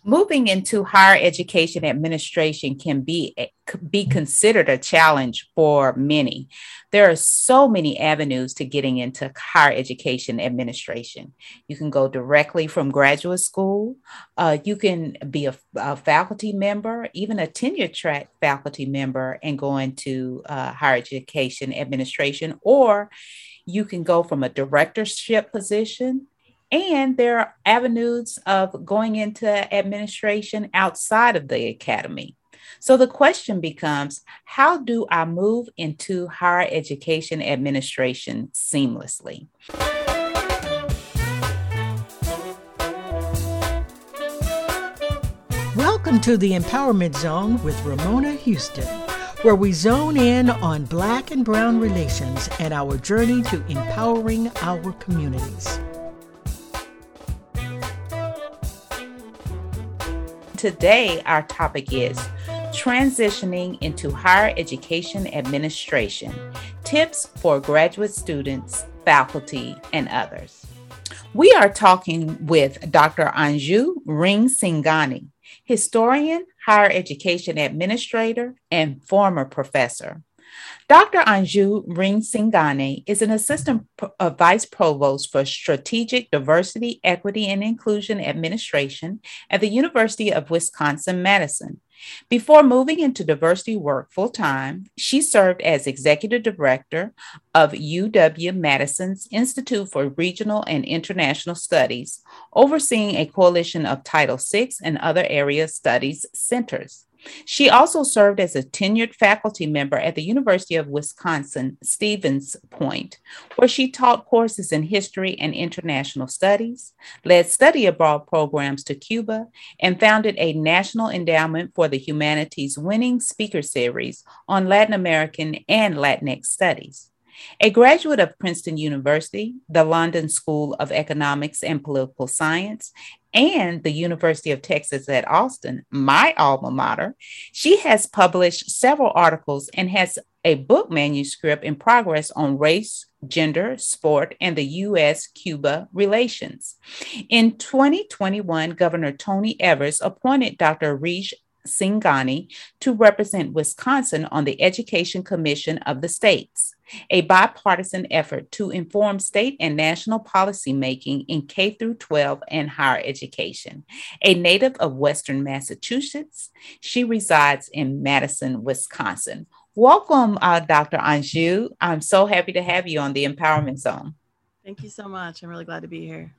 Moving into higher education administration can be considered a challenge for many. There are so many avenues to getting into higher education administration. You can go directly from graduate school. You can be a faculty member, even a tenure track faculty member, and go into higher education administration, or you can go from a directorship position, and there are avenues of going into administration outside of the academy. So the question becomes, how do I move into higher education administration seamlessly? Welcome to the Empowerment Zone with Ramona Houston, where we zone in on Black and Brown relations and our journey to empowering our communities. Today, our topic is transitioning into higher education administration, tips for graduate students, faculty, and others. We are talking with Dr. Anju Ring Singhani, historian, higher education administrator, and former professor. Dr. Anju Ring Singhani is an assistant vice provost for strategic diversity, equity, and inclusion administration at the University of Wisconsin-Madison. Before moving into diversity work full time, she served as executive director of UW Madison's Institute for Regional and International Studies, overseeing a coalition of Title VI and other area studies centers. She also served as a tenured faculty member at the University of Wisconsin Stevens Point, where she taught courses in history and international studies, led study abroad programs to Cuba, and founded a National Endowment for the Humanities winning speaker series on Latin American and Latinx studies. A graduate of Princeton University, the London School of Economics and Political Science, and the University of Texas at Austin, my alma mater, she has published several articles and has a book manuscript in progress on race, gender, sport, and the U.S.-Cuba relations. In 2021, Governor Tony Evers appointed Dr. Rig Singhani to represent Wisconsin on the Education Commission of the States, a bipartisan effort to inform state and national policymaking in K through 12 and higher education. A native of Western Massachusetts, she resides in Madison, Wisconsin. Welcome, Dr. Anju. I'm so happy to have you on the Empowerment Zone. Thank you so much. I'm really glad to be here.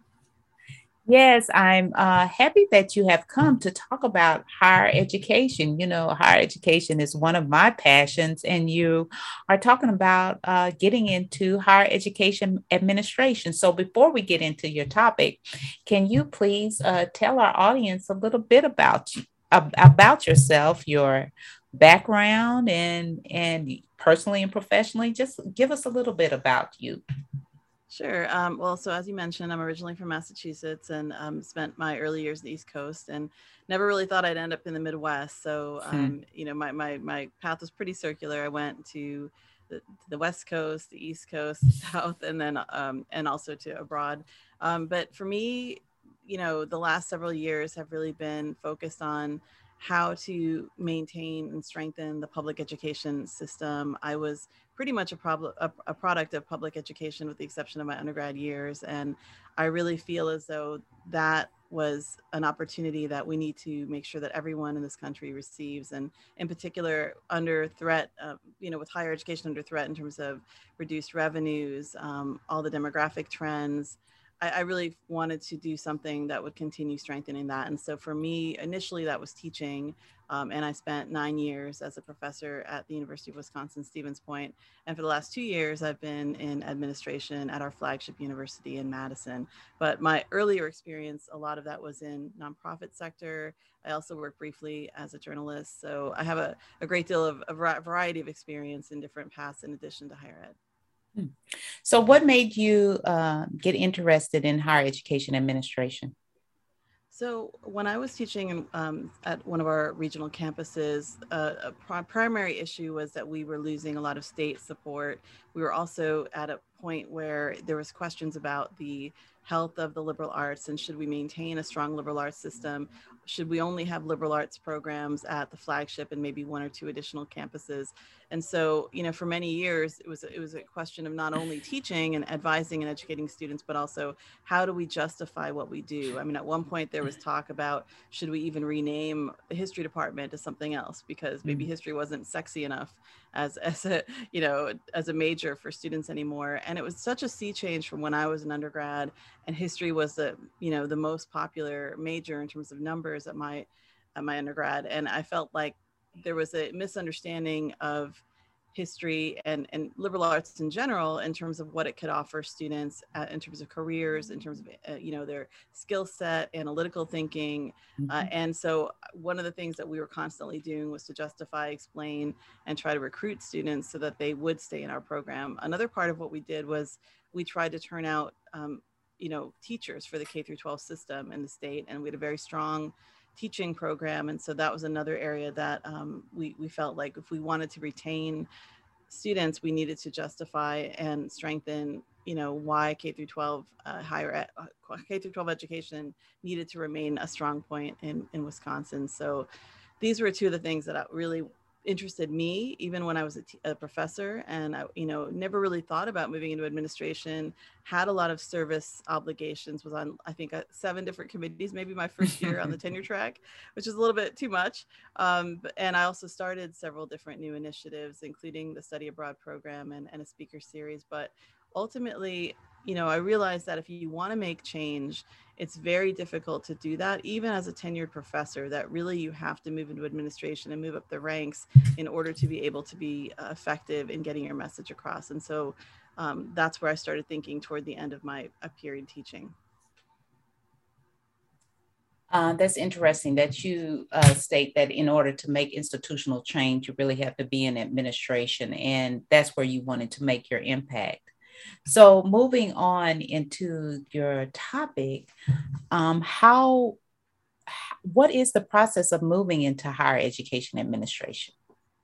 Yes, I'm happy that you have come to talk about higher education. You know, higher education is one of my passions, and you are talking about getting into higher education administration. So, before we get into your topic, can you please tell our audience a little bit about yourself, your background, and personally and professionally? Just give us a little bit about you. Sure. Well, so as you mentioned, I'm originally from Massachusetts and spent my early years in the East Coast and never really thought I'd end up in the Midwest. So, my path was pretty circular. I went to the West Coast, the East Coast, the South, and then and also to abroad. But for me, the last several years have really been focused on how to maintain and strengthen the public education system. I was pretty much a product of public education with the exception of my undergrad years. And I really feel as though that was an opportunity that we need to make sure that everyone in this country receives, and in particular under threat, with higher education under threat in terms of reduced revenues, all the demographic trends. I really wanted to do something that would continue strengthening that. And so for me, initially that was teaching. And I spent 9 years as a professor at the University of Wisconsin Stevens Point. And for the last 2 years, I've been in administration at our flagship university in Madison. But my earlier experience, a lot of that was in nonprofit sector. I also worked briefly as a journalist. So I have a great deal of a variety of experience in different paths in addition to higher ed. So, what made you get interested in higher education administration? So when I was teaching at one of our regional campuses, a primary issue was that we were losing a lot of state support. We were also at a point where there was questions about the health of the liberal arts and should we maintain a strong liberal arts system, should we only have liberal arts programs at the flagship and maybe one or two additional campuses? And so, for many years, it was a question of not only teaching and advising and educating students, but also how do we justify what we do? I mean, at one point there was talk about, should we even rename the history department to something else, because maybe history wasn't sexy enough as a major for students anymore. And it was such a sea change from when I was an undergrad, and history was the most popular major in terms of numbers at my undergrad. And I felt like there was a misunderstanding of history and liberal arts in general in terms of what it could offer students in terms of careers, in terms of their skill set, analytical thinking. And so one of the things that we were constantly doing was to justify, explain, and try to recruit students so that they would stay in our program. Another part of what we did was we tried to turn out teachers for the K through 12 system in the state, and we had a very strong teaching program. And so that was another area that we felt like if we wanted to retain students, we needed to justify and strengthen, why K through 12 K through 12 education needed to remain a strong point in Wisconsin. So these were two of the things that really interested me, even when I was a professor, and I, never really thought about moving into administration. Had a lot of service obligations, was on, I think, 7 different committees, maybe my first year on the tenure track, which is a little bit too much. And I also started several different new initiatives, including the study abroad program and a speaker series. But ultimately, I realized that if you want to make change, it's very difficult to do that, even as a tenured professor, that really you have to move into administration and move up the ranks in order to be able to be effective in getting your message across. And so that's where I started thinking toward the end of my period teaching. That's interesting that you state that in order to make institutional change, you really have to be in administration, and that's where you wanted to make your impact. So moving on into your topic, what is the process of moving into higher education administration?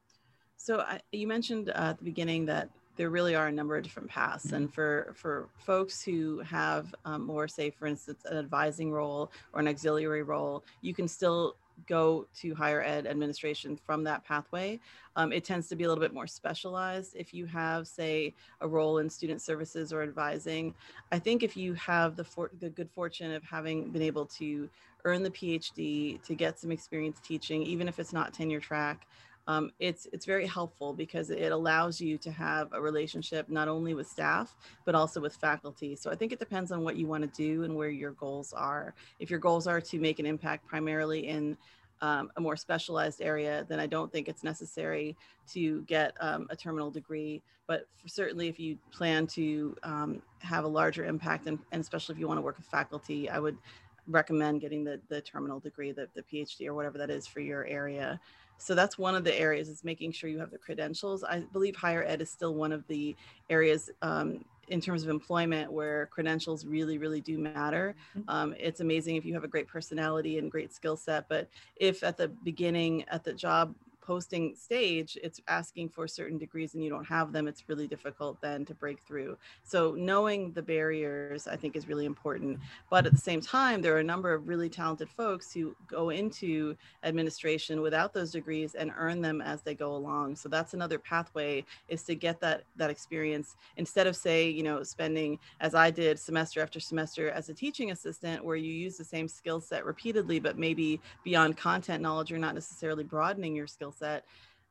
So you mentioned at the beginning that there really are a number of different paths. And for folks who have more, say, for instance, an advising role or an auxiliary role, you can still go to higher ed administration from that pathway. It tends to be a little bit more specialized. If you have, say, a role in student services or advising, I think if you have the good fortune of having been able to earn the PhD, to get some experience teaching, even if it's not tenure track, it's very helpful because it allows you to have a relationship not only with staff, but also with faculty. So I think it depends on what you want to do and where your goals are. If your goals are to make an impact primarily in a more specialized area, then I don't think it's necessary to get a terminal degree. But certainly if you plan to have a larger impact, and especially if you want to work with faculty, I would recommend getting the terminal degree, the PhD or whatever that is for your area. So that's one of the areas, is making sure you have the credentials. I believe higher ed is still one of the areas in terms of employment where credentials really, really do matter. It's amazing if you have a great personality and great skill set, but if at the beginning, at the job posting stage, it's asking for certain degrees and you don't have them, it's really difficult then to break through. So knowing the barriers, I think, is really important. But at the same time, there are a number of really talented folks who go into administration without those degrees and earn them as they go along. So that's another pathway, is to get that experience, instead of, say, spending, as I did, semester after semester as a teaching assistant, where you use the same skill set repeatedly, but maybe beyond content knowledge, you're not necessarily broadening your skill set.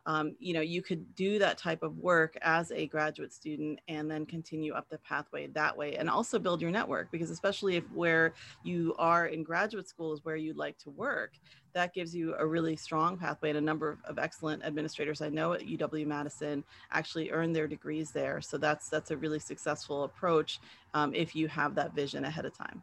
You could do that type of work as a graduate student and then continue up the pathway that way, and also build your network, because especially if where you are in graduate school is where you'd like to work, that gives you a really strong pathway. And a number of excellent administrators I know at UW-Madison actually earned their degrees there. So that's a really successful approach if you have that vision ahead of time.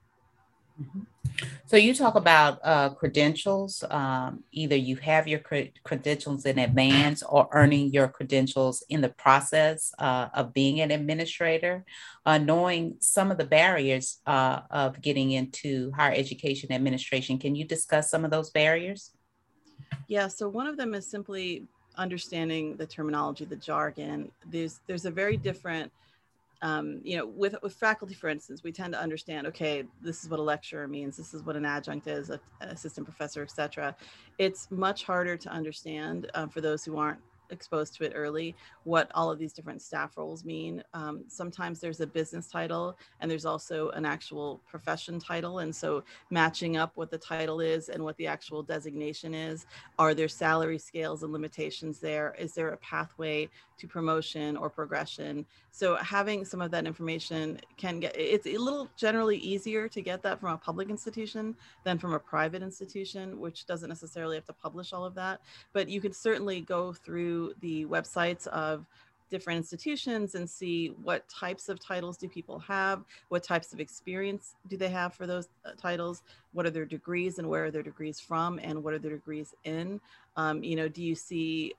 So you talk about credentials. Either you have your credentials in advance or earning your credentials in the process of being an administrator. Knowing some of the barriers of getting into higher education administration, can you discuss some of those barriers? Yeah, so one of them is simply understanding the terminology, the jargon. There's a very different with faculty, for instance, we tend to understand, okay, this is what a lecturer means, this is what an adjunct is, an assistant professor, etc. It's much harder to understand for those who aren't exposed to it early, what all of these different staff roles mean. Sometimes there's a business title and there's also an actual profession title. And so matching up what the title is and what the actual designation is, are there salary scales and limitations there? Is there a pathway to promotion or progression? So having some of that information it's a little generally easier to get that from a public institution than from a private institution, which doesn't necessarily have to publish all of that. But you can certainly go through the websites of different institutions and see what types of titles do people have, what types of experience do they have for those titles, what are their degrees and where are their degrees from, and what are their degrees in. Do you see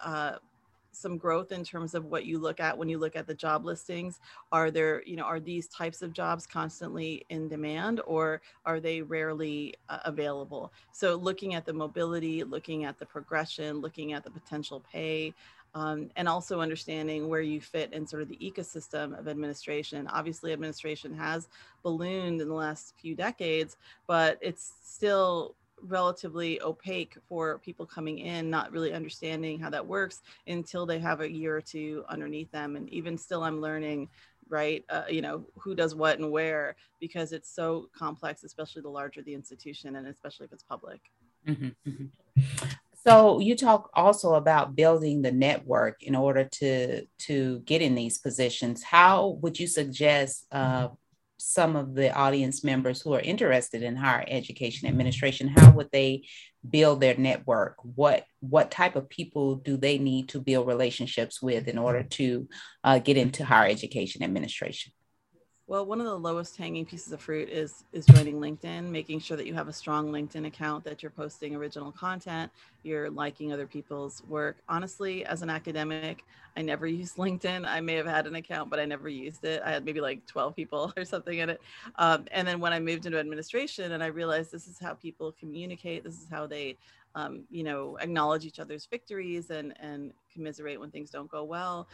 some growth in terms of what you look at when you look at the job listings? Are these types of jobs constantly in demand, or are they rarely available? So looking at the mobility, looking at the progression, looking at the potential pay, and also understanding where you fit in sort of the ecosystem of administration. Obviously, administration has ballooned in the last few decades, but it's still relatively opaque for people coming in, not really understanding how that works until they have a year or two underneath them. And even still, I'm learning, right, who does what and where, because it's so complex, especially the larger the institution and especially if it's public. Mm-hmm, mm-hmm. So you talk also about building the network in order to get in these positions. How would you suggest some of the audience members who are interested in higher education administration, how would they build their network? What type of people do they need to build relationships with in order to get into higher education administration? Well, one of the lowest hanging pieces of fruit is joining LinkedIn, making sure that you have a strong LinkedIn account, that you're posting original content, you're liking other people's work. Honestly, as an academic, I never used LinkedIn. I may have had an account, but I never used it. I had maybe like 12 people or something in it. And then when I moved into administration and I realized this is how people communicate, this is how they acknowledge each other's victories and commiserate when things don't go well.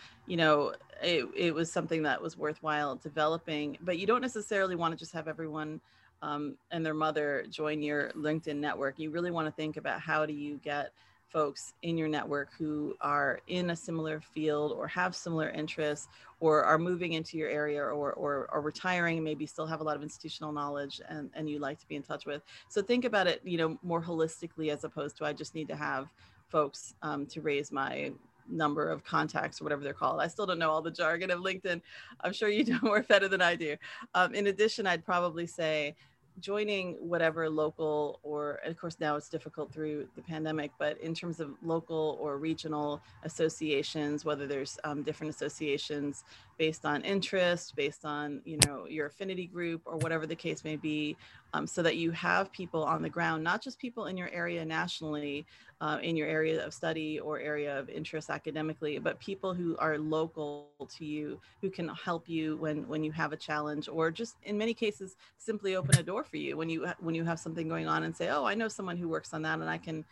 It was something that was worthwhile developing, but you don't necessarily want to just have everyone and their mother join your LinkedIn network. You really want to think about how do you get folks in your network who are in a similar field or have similar interests or are moving into your area or are retiring and maybe still have a lot of institutional knowledge and you like to be in touch with. So think about it, more holistically, as opposed to I just need to have folks to raise my number of contacts or whatever they're called. I still don't know all the jargon of LinkedIn. I'm sure you know more better than I do. In addition, I'd probably say joining whatever local, or of course now it's difficult through the pandemic, but in terms of local or regional associations, whether there's different associations based on interest, based on your affinity group or whatever the case may be, so that you have people on the ground, not just people in your area nationally, in your area of study or area of interest academically, but people who are local to you, who can help you when you have a challenge, or just in many cases simply open a door for you when you have something going on and say, oh, I know someone who works on that and I can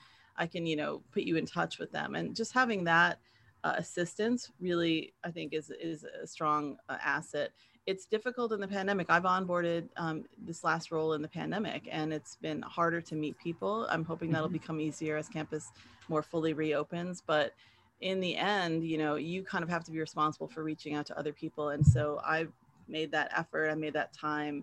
put you in touch with them. And just having that assistance really, I think, is a strong asset. It's difficult in the pandemic. I've onboarded this last role in the pandemic, and it's been harder to meet people. I'm hoping that'll become easier as campus more fully reopens. But in the end, you kind of have to be responsible for reaching out to other people. And so I've made that effort. I made that time.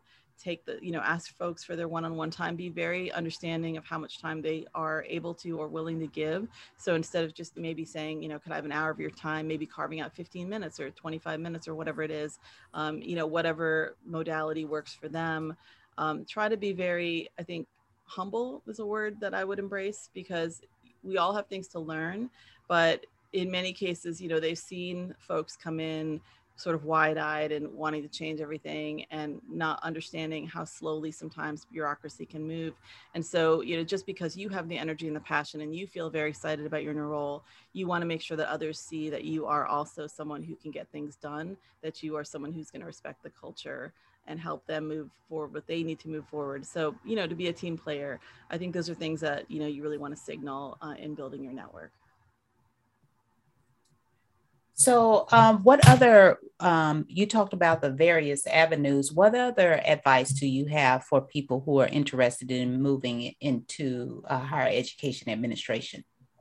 Ask folks for their one-on-one time, be very understanding of how much time they are able to or willing to give. So instead of just maybe saying, could I have an hour of your time, maybe carving out 15 minutes or 25 minutes or whatever it is, whatever modality works for them. Try to be very, I think, humble is a word that I would embrace, because we all have things to learn, but in many cases, they've seen folks come in sort of wide-eyed and wanting to change everything and not understanding how slowly sometimes bureaucracy can move. And so, just because you have the energy and the passion and you feel very excited about your new role, you want to make sure that others see that you are also someone who can get things done, that you are someone who's going to respect the culture and help them move forward what they need to move forward. So, to be a team player, I think those are things that, you really want to signal in building your network. So, what other, you talked about the various avenues. What other advice do you have for people who are interested in moving into higher education administration?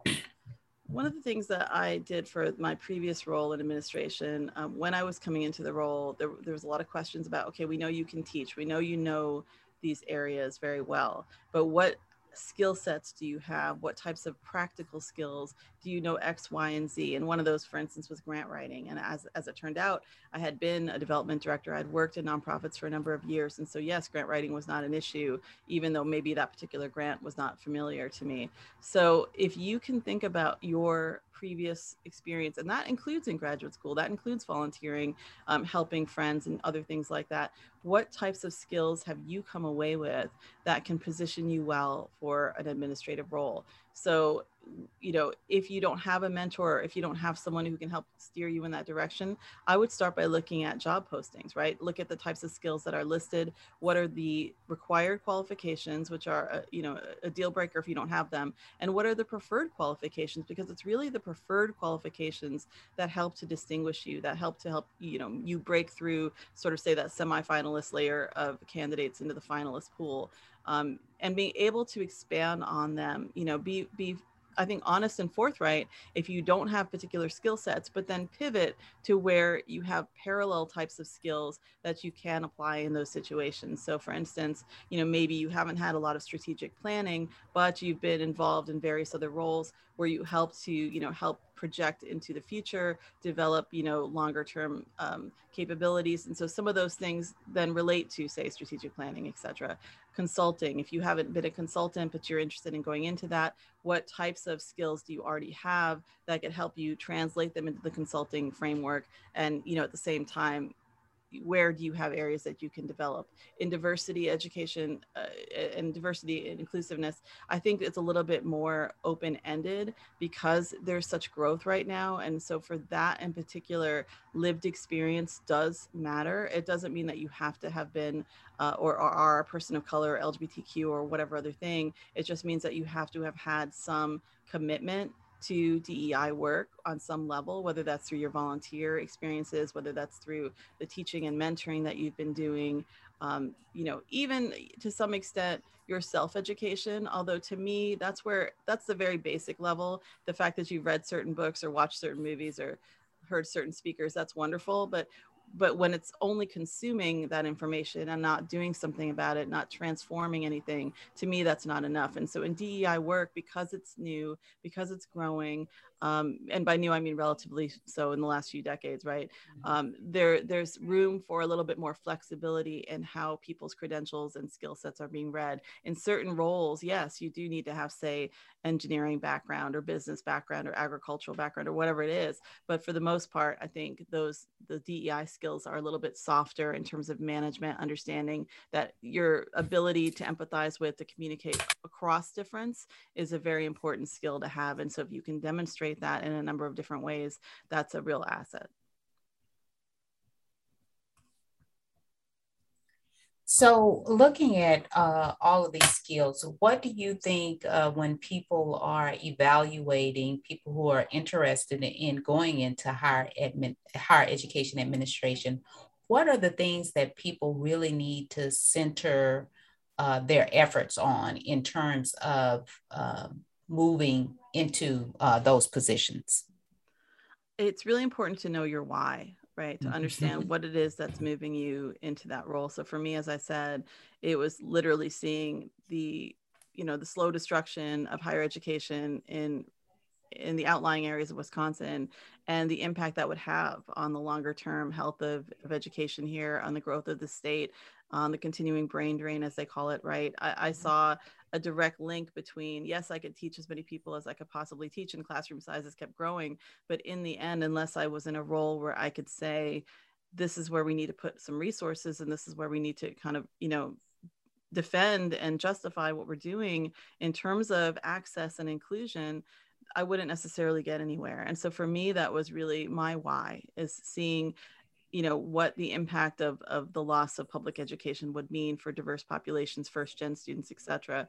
One of the things that I did for my previous role in administration, when I was coming into the role, there was a lot of questions about, okay, we know you can teach, we know you know these areas very well, but what skill sets do you have? What types of practical skills do you know X, Y, and Z? And one of those, for instance, was grant writing. And as it turned out, I had been a development director. I'd worked in nonprofits for a number of years. And so, yes, grant writing was not an issue, even though maybe that particular grant was not familiar to me. So if you can think about your previous experience, and that includes in graduate school, that includes volunteering, helping friends and other things like that, what types of skills have you come away with that can position you well for an administrative role? So, you know, if you don't have a mentor, if you don't have someone who can help steer you in that direction, I would start by looking at job postings, right? Look at the types of skills that are listed. What are the required qualifications, which are, you know, a deal breaker if you don't have them? And what are the preferred qualifications? Because it's really the preferred qualifications that help to distinguish you, that help, you know, you break through, sort of say, that semifinalist layer of candidates into the finalist pool. And being able to expand on them, you know, be I think honest and forthright if you don't have particular skill sets, but then pivot to where you have parallel types of skills that you can apply in those situations. So for instance, you know, maybe you haven't had a lot of strategic planning, but you've been involved in various other roles where you help to, you know, help project into the future, develop, you know, longer term capabilities. And so some of those things then relate to, say, strategic planning, et cetera. Consulting, if you haven't been a consultant, but you're interested in going into that, what types of skills do you already have that could help you translate them into the consulting framework? And, you know, at the same time, where do you have areas that you can develop in diversity education and diversity and inclusiveness? I think it's a little bit more open-ended because there's such growth right now. And so for that in particular, lived experience does matter. It doesn't mean that you have to have been or are a person of color, LGBTQ, or whatever other thing. It just means that you have to have had some commitment to DEI work on some level, whether that's through your volunteer experiences, whether that's through the teaching and mentoring that you've been doing, you know, even to some extent your self-education. Although to me, that's the very basic level. The fact that you've read certain books or watched certain movies or heard certain speakers, that's wonderful. But when it's only consuming that information and not doing something about it, not transforming anything, to me, that's not enough. And so in DEI work, because it's new, because it's growing, and by new, I mean relatively so in the last few decades, right? There's room for a little bit more flexibility in how people's credentials and skill sets are being read. In certain roles, yes, you do need to have, say, engineering background or business background or agricultural background or whatever it is. But for the most part, I think the DEI skills are a little bit softer in terms of management, understanding that your ability to empathize with, to communicate across difference is a very important skill to have. And so if you can demonstrate that in a number of different ways, that's a real asset. So, looking at all of these skills, what do you think when people are evaluating people who are interested in going into higher education administration? What are the things that people really need to center their efforts on in terms of moving into those positions? It's really important to know your why, right? To understand what it is that's moving you into that role. So for me, as I said, it was literally seeing the, you know, the slow destruction of higher education in the outlying areas of Wisconsin and the impact that would have on the longer term health of education here, on the growth of the state, on the continuing brain drain, as they call it, right? I saw a direct link between, yes, I could teach as many people as I could possibly teach and classroom sizes kept growing. But in the end, unless I was in a role where I could say, this is where we need to put some resources and this is where we need to kind of, you know, defend and justify what we're doing in terms of access and inclusion, I wouldn't necessarily get anywhere. And so for me, that was really my why, is seeing, you know, what the impact of the loss of public education would mean for diverse populations, first gen students, et cetera.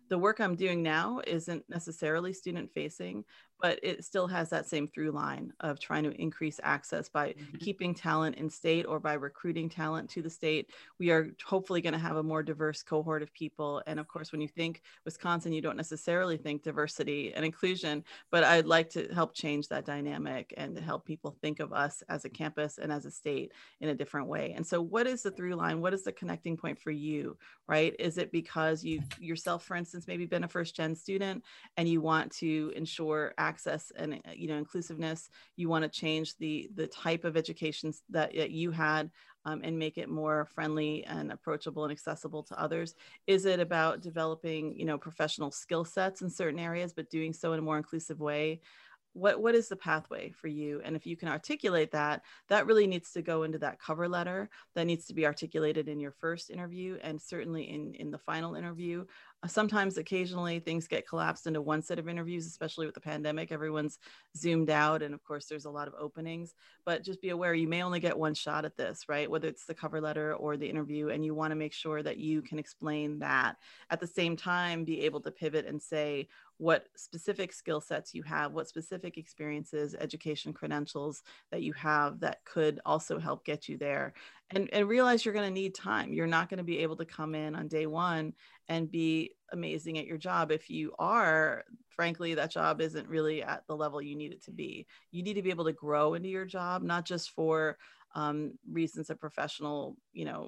the work I'm doing now isn't necessarily student facing, but it still has that same through line of trying to increase access by keeping talent in state or by recruiting talent to the state. We are hopefully going to have a more diverse cohort of people. And of course, when you think Wisconsin, you don't necessarily think diversity and inclusion, but I'd like to help change that dynamic and to help people think of us as a campus and as a state in a different way. And so what is the through line? What is the connecting point for you, right? Is it because you yourself, for instance, maybe been a first gen student and you want to ensure access and inclusiveness? You want to change the type of education that you had and make it more friendly and approachable and accessible to others? Is it about developing professional skill sets in certain areas, but doing so in a more inclusive way? What is the pathway for you? And if you can articulate that, that really needs to go into that cover letter. That needs to be articulated in your first interview and certainly in the final interview. Sometimes, occasionally, things get collapsed into one set of interviews, especially with the pandemic. Everyone's zoomed out, and of course, there's a lot of openings. But just be aware, you may only get one shot at this, right? Whether it's the cover letter or the interview, and you want to make sure that you can explain that. At the same time, be able to pivot and say what specific skill sets you have, what specific experiences, education credentials that you have that could also help get you there. And realize you're going to need time. You're not going to be able to come in on day one and be amazing at your job. If you are, frankly, that job isn't really at the level you need it to be. You need to be able to grow into your job, not just for reasons of professional,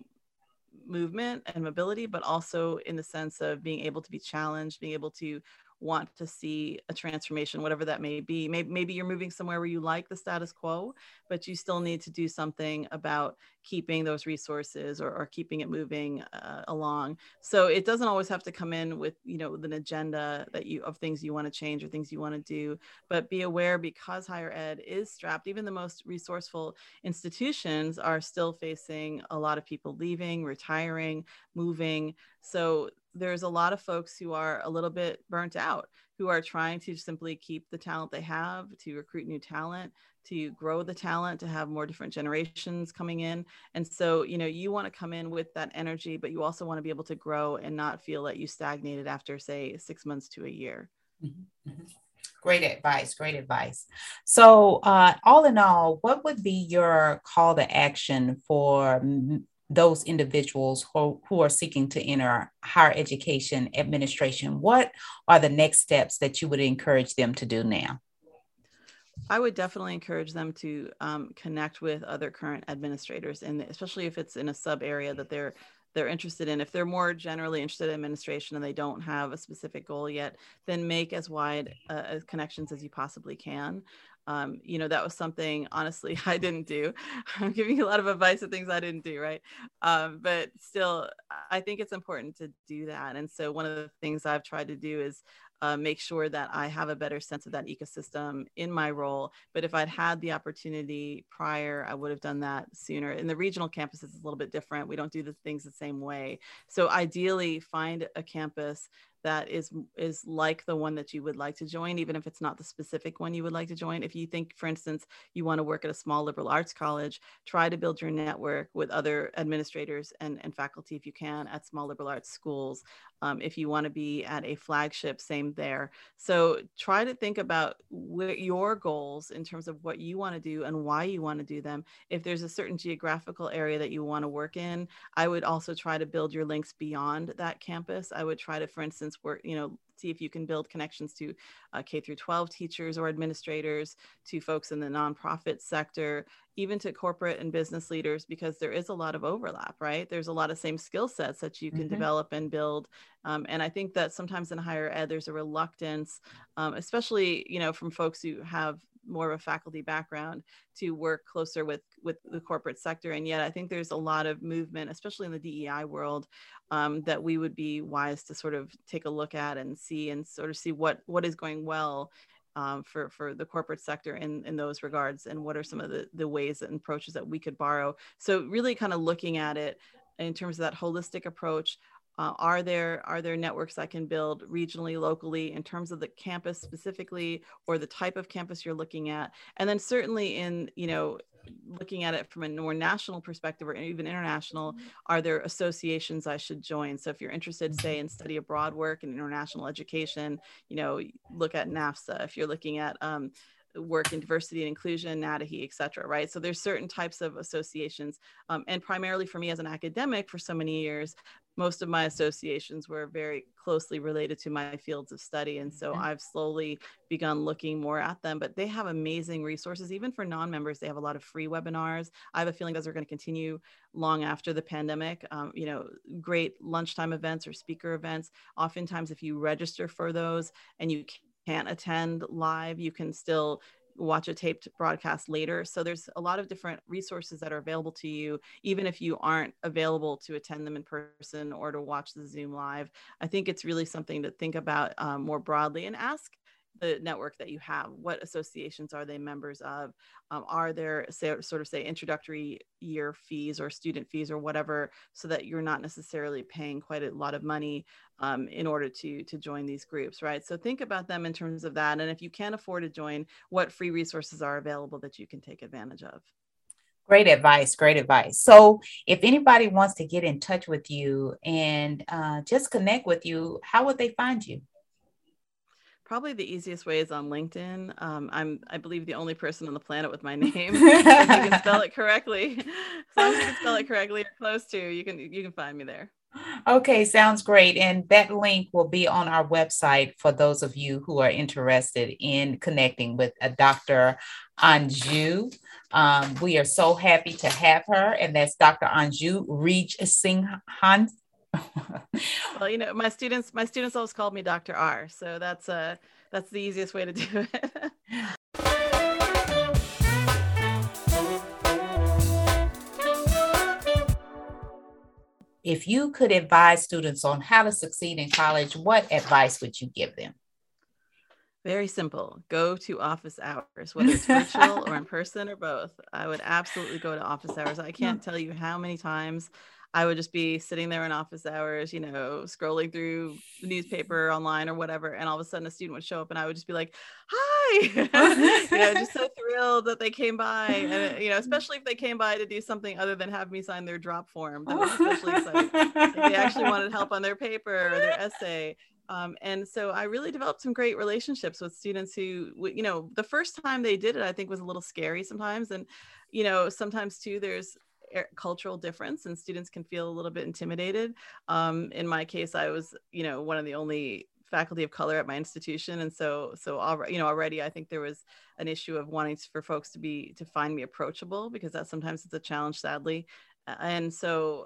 movement and mobility, but also in the sense of being able to be challenged, being able to want to see a transformation, whatever that may be. Maybe you're moving somewhere where you like the status quo, but you still need to do something about keeping those resources or keeping it moving along. So it doesn't always have to come in with, an agenda of things you want to change or things you want to do, but be aware, because higher ed is strapped, even the most resourceful institutions are still facing a lot of people leaving, retiring, moving. So there's a lot of folks who are a little bit burnt out, who are trying to simply keep the talent they have, to recruit new talent, to grow the talent, to have more different generations coming in. And so, you want to come in with that energy, but you also want to be able to grow and not feel that you stagnated after, say, 6 months to a year. Mm-hmm. Great advice. Great advice. So all in all, what would be your call to action for those individuals who are seeking to enter higher education administration? What are the next steps that you would encourage them to do now? I would definitely encourage them to connect with other current administrators, and especially if it's in a sub area that they're interested in. If they're more generally interested in administration and they don't have a specific goal yet, then make as wide connections as you possibly can. That was something, honestly, I didn't do. I'm giving you a lot of advice of things I didn't do, right? But still, I think it's important to do that. And so one of the things I've tried to do is make sure that I have a better sense of that ecosystem in my role. But if I'd had the opportunity prior, I would have done that sooner. In the regional campuses, it's a little bit different. We don't do the things the same way. So ideally, find a campus that is like the one that you would like to join, even if it's not the specific one you would like to join. If you think, for instance, you want to work at a small liberal arts college, try to build your network with other administrators and faculty, if you can, at small liberal arts schools. If you want to be at a flagship, same there. So try to think about your goals in terms of what you want to do and why you want to do them. If there's a certain geographical area that you want to work in, I would also try to build your links beyond that campus. I would try to, for instance, work, see if you can build connections to K through 12 teachers or administrators, to folks in the nonprofit sector, even to corporate and business leaders, because there is a lot of overlap, right? There's a lot of same skill sets that you can develop and build. And I think that sometimes in higher ed, there's a reluctance, especially, from folks who have more of a faculty background, to work closer with the corporate sector. And yet I think there's a lot of movement, especially in the DEI world, that we would be wise to sort of take a look at and see what is going well for the corporate sector in those regards, and what are some of the ways and approaches that we could borrow. So really kind of looking at it in terms of that holistic approach. Are there networks I can build regionally, locally, in terms of the campus specifically, or the type of campus you're looking at? And then certainly in looking at it from a more national perspective or even international, are there associations I should join? So if you're interested, say, in study abroad work and international education, look at NAFSA. If you're looking at work in diversity and inclusion, NADAHE, et cetera, right? So there's certain types of associations. And primarily for me as an academic for so many years, most of my associations were very closely related to my fields of study. And so I've slowly begun looking more at them, but they have amazing resources. Even for non-members, they have a lot of free webinars. I have a feeling those are going to continue long after the pandemic. Great lunchtime events or speaker events. Oftentimes, if you register for those and you can't attend live, you can still watch a taped broadcast later. So there's a lot of different resources that are available to you, even if you aren't available to attend them in person or to watch the Zoom live. I think it's really something to think about more broadly, and ask the network that you have, what associations are they members of? Are there say introductory year fees or student fees or whatever, so that you're not necessarily paying quite a lot of money in order to join these groups, right? So think about them in terms of that. And if you can't afford to join, what free resources are available that you can take advantage of? Great advice. Great advice. So if anybody wants to get in touch with you and just connect with you, how would they find you? Probably the easiest way is on LinkedIn. I'm, I believe, the only person on the planet with my name. If you can spell it correctly. As long as you can spell it correctly or close to, you can find me there. Okay, sounds great. And that link will be on our website for those of you who are interested in connecting with Dr. Anju. We are so happy to have her, and that's Dr. Anju Reejsinghan. Well, my students always called me Dr. R, so that's the easiest way to do it. If you could advise students on how to succeed in college, what advice would you give them? Very simple. Go to office hours, whether it's virtual or in person or both. I would absolutely go to office hours. I can't tell you how many times I would just be sitting there in office hours, scrolling through the newspaper online or whatever. And all of a sudden a student would show up and I would just be like, hi, just so thrilled that they came by. And, especially if they came by to do something other than have me sign their drop form. That was especially exciting. If they actually wanted help on their paper or their essay. And so I really developed some great relationships with students who, the first time they did it, I think was a little scary sometimes. And, sometimes too, there's cultural difference and students can feel a little bit intimidated. In my case, I was, one of the only faculty of color at my institution. And so already I think there was an issue of wanting for folks to find me approachable, because that sometimes it's a challenge, sadly. And so,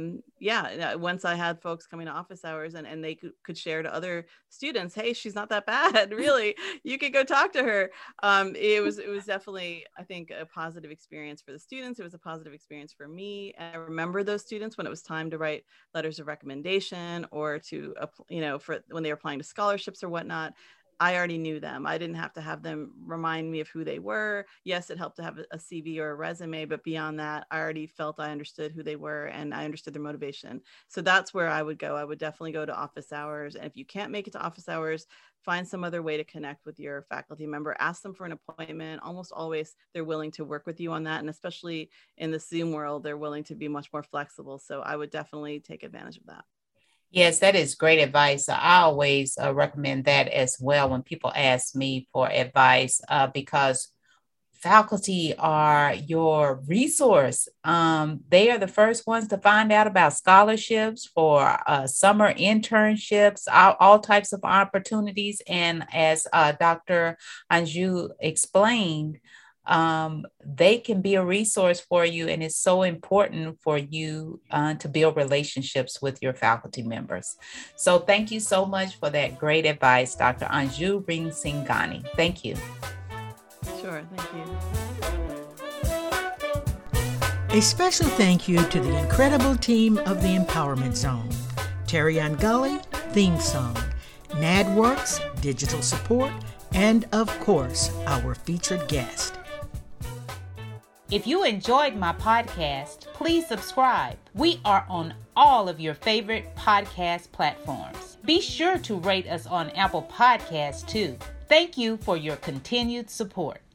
once I had folks coming to office hours and they could share to other students, hey, she's not that bad, really, you could go talk to her. It was definitely, I think, a positive experience for the students. It was a positive experience for me. And I remember those students when it was time to write letters of recommendation or to, for when they were applying to scholarships or whatnot. I already knew them. I didn't have to have them remind me of who they were. Yes, it helped to have a CV or a resume, but beyond that, I already felt I understood who they were and I understood their motivation. So that's where I would go. I would definitely go to office hours. And if you can't make it to office hours, find some other way to connect with your faculty member. Ask them for an appointment. Almost always they're willing to work with you on that. And especially in the Zoom world, they're willing to be much more flexible. So I would definitely take advantage of that. Yes, that is great advice. I always recommend that as well when people ask me for advice, because faculty are your resource. They are the first ones to find out about scholarships for summer internships, all types of opportunities. And as Dr. Anju explained, they can be a resource for you, and it's so important for you to build relationships with your faculty members. So thank you so much for that great advice, Dr. Anju Reejsinghan. Thank you. Sure, thank you. A special thank you to the incredible team of the Empowerment Zone. Terry-Ann Gully, theme song, NADWorks, digital support, and of course, our featured guest. If you enjoyed my podcast, please subscribe. We are on all of your favorite podcast platforms. Be sure to rate us on Apple Podcasts too. Thank you for your continued support.